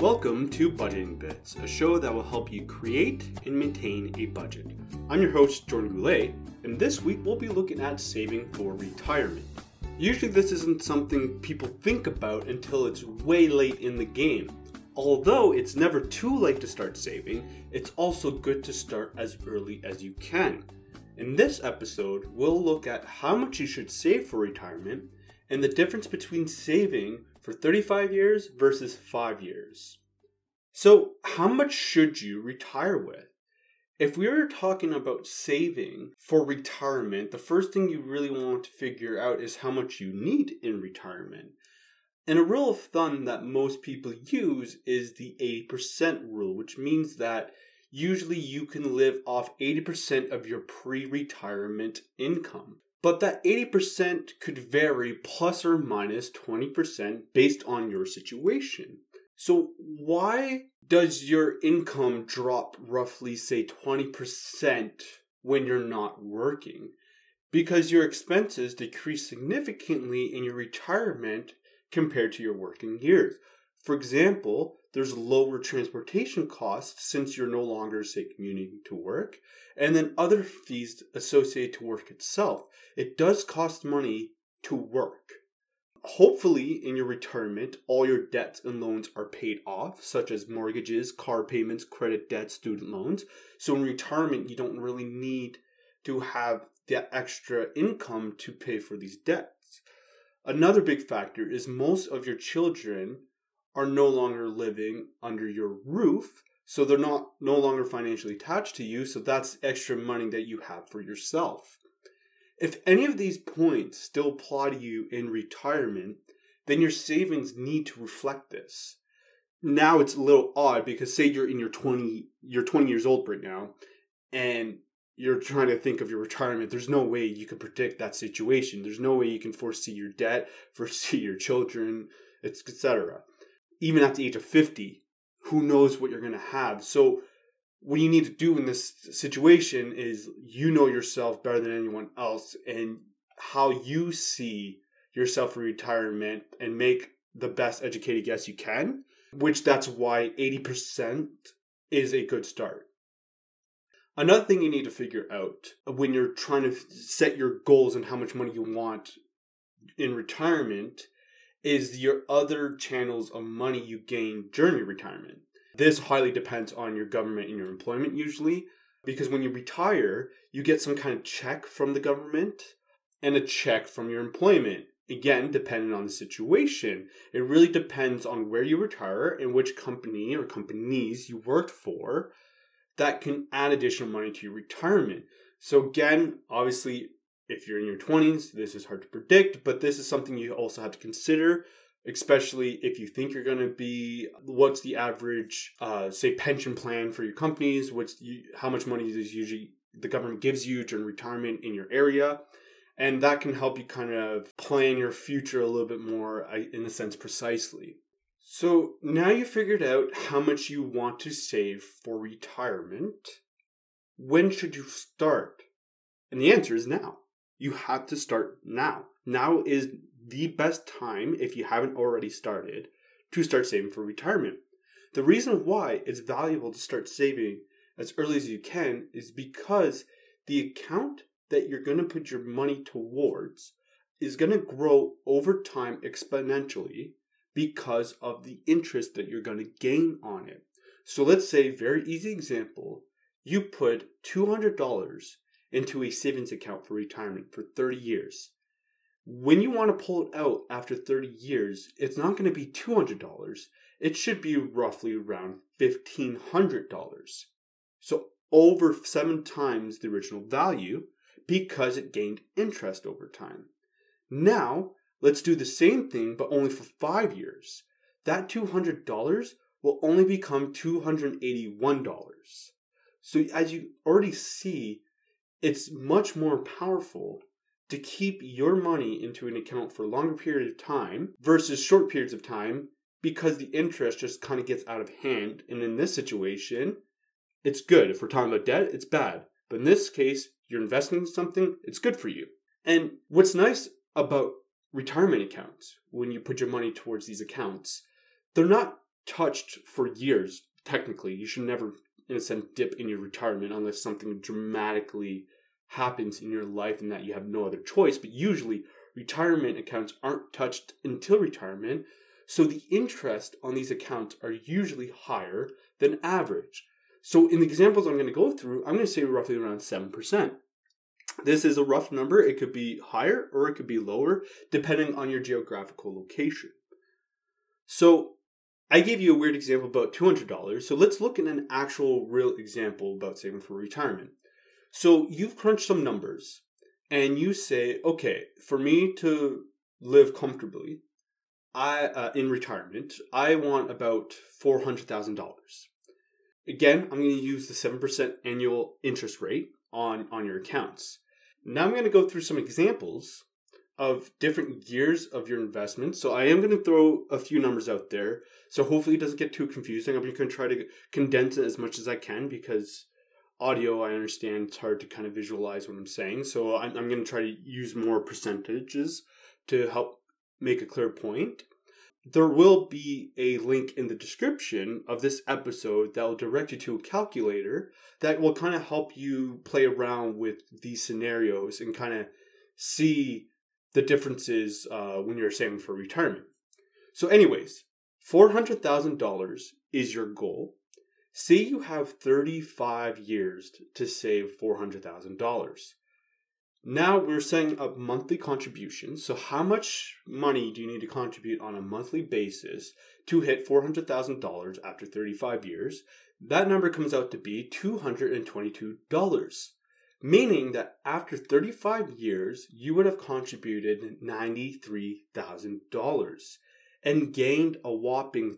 Welcome to Budgeting Bits, a show that will help you create and maintain a budget. I'm your host, Jordan Goulet, and this week we'll be looking at saving for retirement. Usually this isn't something people think about until it's way late in the game. Although it's never too late to start saving, it's also good to start as early as you can. In this episode, we'll look at how much you should save for retirement and the difference between saving for 35 years versus 5 years. So, how much should you retire with? If we were talking about saving for retirement, the first thing you really want to figure out is how much you need in retirement. And a rule of thumb that most people use is the 80% rule, which means that usually you can live off 80% of your pre-retirement income. But that 80% could vary plus or minus 20% based on your situation. So why does your income drop roughly, say, 20% when you're not working? Because your expenses decrease significantly in your retirement compared to your working years. For example, there's lower transportation costs since you're no longer, say, commuting to work, and then other fees associated to work itself. It does cost money to work. Hopefully, in your retirement, all your debts and loans are paid off, such as mortgages, car payments, credit debt, student loans. So in retirement, you don't really need to have that extra income to pay for these debts. Another big factor is most of your children are no longer living under your roof, so they're no longer financially attached to you, so that's extra money that you have for yourself. If any of these points still apply to you in retirement, then your savings need to reflect this. Now it's a little odd because say you're 20 years old right now, and you're trying to think of your retirement. There's no way you can predict that situation. There's no way you can foresee your debt, foresee your children, etc. Even at the age of 50, who knows what you're going to have. So what you need to do in this situation is you know yourself better than anyone else and how you see yourself in retirement and make the best educated guess you can, which that's why 80% is a good start. Another thing you need to figure out when you're trying to set your goals and how much money you want in retirement is your other channels of money you gain during your retirement. This highly depends on your government and your employment usually, because when you retire, you get some kind of check from the government and a check from your employment. Again, depending on the situation. It really depends on where you retire and which company or companies you worked for that can add additional money to your retirement. So again, obviously, if you're in your 20s, this is hard to predict, but this is something you also have to consider, especially if you think you're going to be, what's the average, say, pension plan for your companies, how much money does usually the government gives you during retirement in your area, and that can help you kind of plan your future a little bit more, in a sense, precisely. So now you figured out how much you want to save for retirement. When should you start? And the answer is now. You have to start now. Now is the best time, if you haven't already started, to start saving for retirement. The reason why it's valuable to start saving as early as you can is because the account that you're going to put your money towards is going to grow over time exponentially because of the interest that you're going to gain on it. So let's say, very easy example, you put $200 into a savings account for retirement for 30 years. When you want to pull it out after 30 years, it's not going to be $200. It should be roughly around $1,500. So over 7 times the original value because it gained interest over time. Now, let's do the same thing, but only for 5 years. That $200 will only become $281. So as you already see, it's much more powerful to keep your money into an account for a longer period of time versus short periods of time because the interest just kind of gets out of hand. And in this situation, it's good. If we're talking about debt, it's bad. But in this case, you're investing in something, it's good for you. And what's nice about retirement accounts, when you put your money towards these accounts, they're not touched for years. Technically, you should never, in a sense, dip in your retirement unless something dramatically happens in your life and that you have no other choice. But usually, retirement accounts aren't touched until retirement, so the interest on these accounts are usually higher than average. So in the examples I'm going to go through, I'm going to say roughly around 7%. This is a rough number. It could be higher or it could be lower, depending on your geographical location. So I gave you a weird example about $200. So let's look at an actual real example about saving for retirement. So you've crunched some numbers and you say, okay, for me to live comfortably, in retirement, I want about $400,000. Again, I'm going to use the 7% annual interest rate on your accounts. Now I'm going to go through some examples of different years of your investment. So I am going to throw a few numbers out there. So hopefully it doesn't get too confusing. I'm going to try to condense it as much as I can because audio, I understand it's hard to kind of visualize what I'm saying. So I'm going to try to use more percentages to help make a clear point. There will be a link in the description of this episode that will direct you to a calculator that will kind of help you play around with these scenarios and kind of see the differences when you're saving for retirement. So anyways, $400,000 is your goal. Say you have 35 years to save $400,000. Now we're setting up monthly contributions. So how much money do you need to contribute on a monthly basis to hit $400,000 after 35 years? That number comes out to be $222, meaning that after 35 years, you would have contributed $93,000 and gained a whopping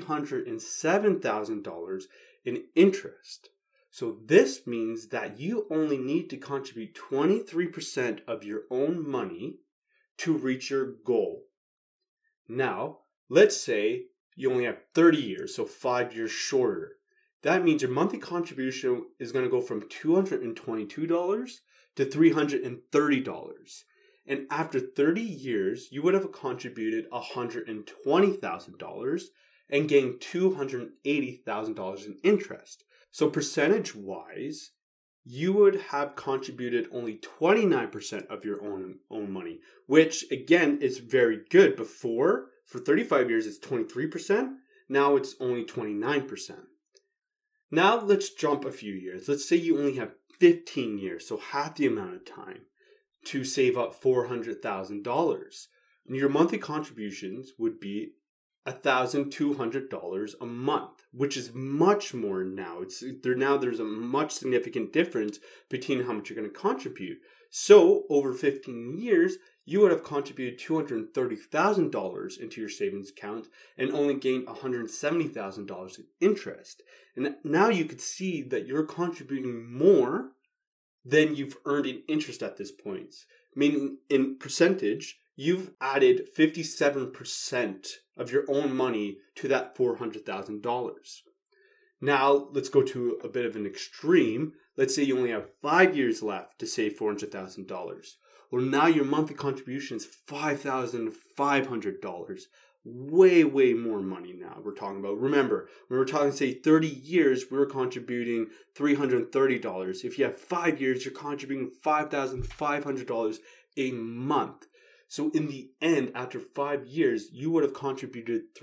$307,000 in interest. So this means that you only need to contribute 23% of your own money to reach your goal. Now, let's say you only have 30 years, so 5 years shorter. That means your monthly contribution is going to go from $222 to $330. And after 30 years, you would have contributed $120,000 and gained $280,000 in interest. So percentage-wise, you would have contributed only 29% of your own money, which again is very good. Before, for 35 years, it's 23%. Now it's only 29%. Now let's jump a few years. Let's say you only have 15 years, so half the amount of time to save up $400,000. Your monthly contributions would be $1,200 a month, which is much more now. There's a much significant difference between how much you're going to contribute. So over 15 years, you would have contributed $230,000 into your savings account and only gained $170,000 in interest. And now you could see that you're contributing more than you've earned in interest at this point. Meaning in percentage, you've added 57% of your own money to that $400,000. Now, let's go to a bit of an extreme. Let's say you only have 5 years left to save $400,000. Well, now your monthly contribution is $5,500. Way, way more money now we're talking about. Remember, when we're talking, say, 30 years, we were contributing $330. If you have 5 years, you're contributing $5,500 a month. So in the end, after 5 years, you would have contributed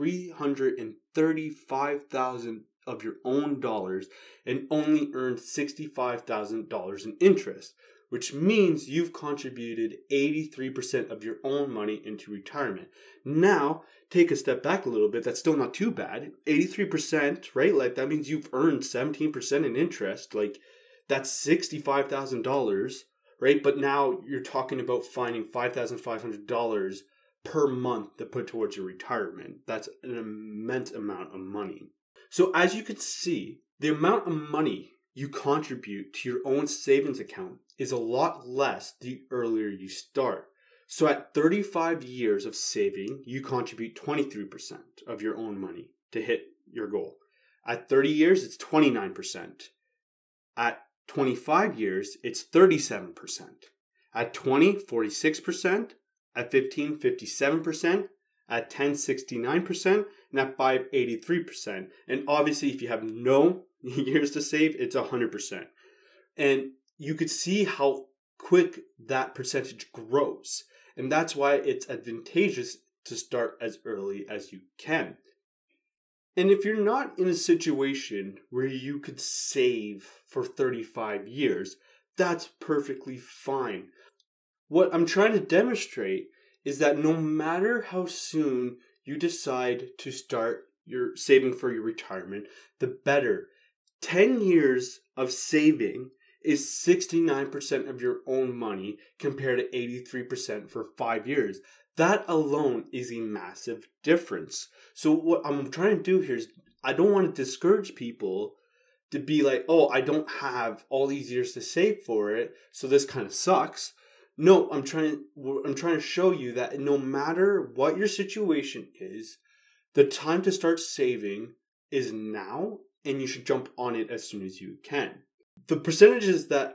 $335,000 of your own dollars and only earned $65,000 in interest, which means you've contributed 83% of your own money into retirement. Now, take a step back a little bit. That's still not too bad. 83%, right? Like that means you've earned 17% in interest. Like that's $65,000. Right? But now you're talking about finding $5,500 per month to put towards your retirement. That's an immense amount of money. So as you can see, the amount of money you contribute to your own savings account is a lot less the earlier you start. So at 35 years of saving, you contribute 23% of your own money to hit your goal. At 30 years, it's 29%. At 25 years, it's 37%. At 20, 46%. At 15, 57%. at 1069%, and at 583%. And obviously, if you have no years to save, it's 100%. And you could see how quick that percentage grows. And that's why it's advantageous to start as early as you can. And if you're not in a situation where you could save for 35 years, that's perfectly fine. What I'm trying to demonstrate is that no matter how soon you decide to start your saving for your retirement, the better. 10 years of saving is 69% of your own money compared to 83% for 5 years. That alone is a massive difference. So what I'm trying to do here is I don't want to discourage people to be like, oh, I don't have all these years to save for it, so this kind of sucks. No, I'm trying to show you that no matter what your situation is, the time to start saving is now, and you should jump on it as soon as you can. The percentages that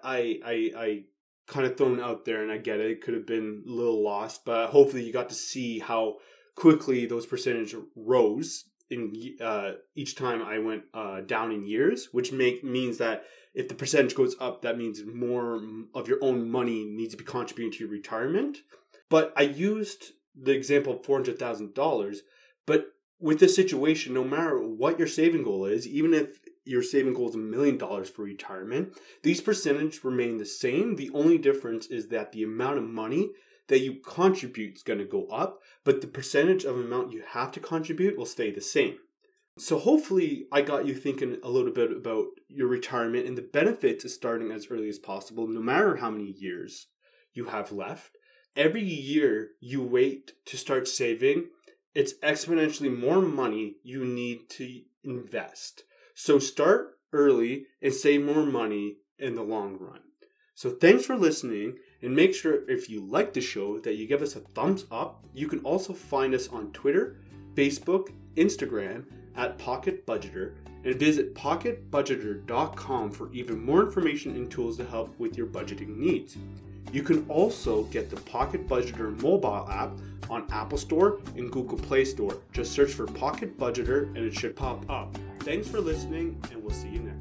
I kind of thrown out there, and I get it could have been a little lost, but hopefully you got to see how quickly those percentages rose in each time I went down in years, which means that if the percentage goes up, that means more of your own money needs to be contributed to your retirement. But I used the example of $400,000, but with this situation, no matter what your saving goal is, even if your saving goal is $1 million for retirement, these percentages remain the same. The only difference is that the amount of money that you contribute is going to go up, but the percentage of amount you have to contribute will stay the same. So hopefully I got you thinking a little bit about your retirement and the benefits of starting as early as possible, no matter how many years you have left. Every year you wait to start saving, it's exponentially more money you need to invest. So start early and save more money in the long run. So thanks for listening, and make sure if you like the show that you give us a thumbs up. You can also find us on Twitter, Facebook, Instagram at Pocket Budgeter, and visit pocketbudgeter.com for even more information and tools to help with your budgeting needs. You can also get the Pocket Budgeter mobile app on Apple Store and Google Play Store. Just search for Pocket Budgeter and it should pop up. Thanks for listening, and we'll see you next time.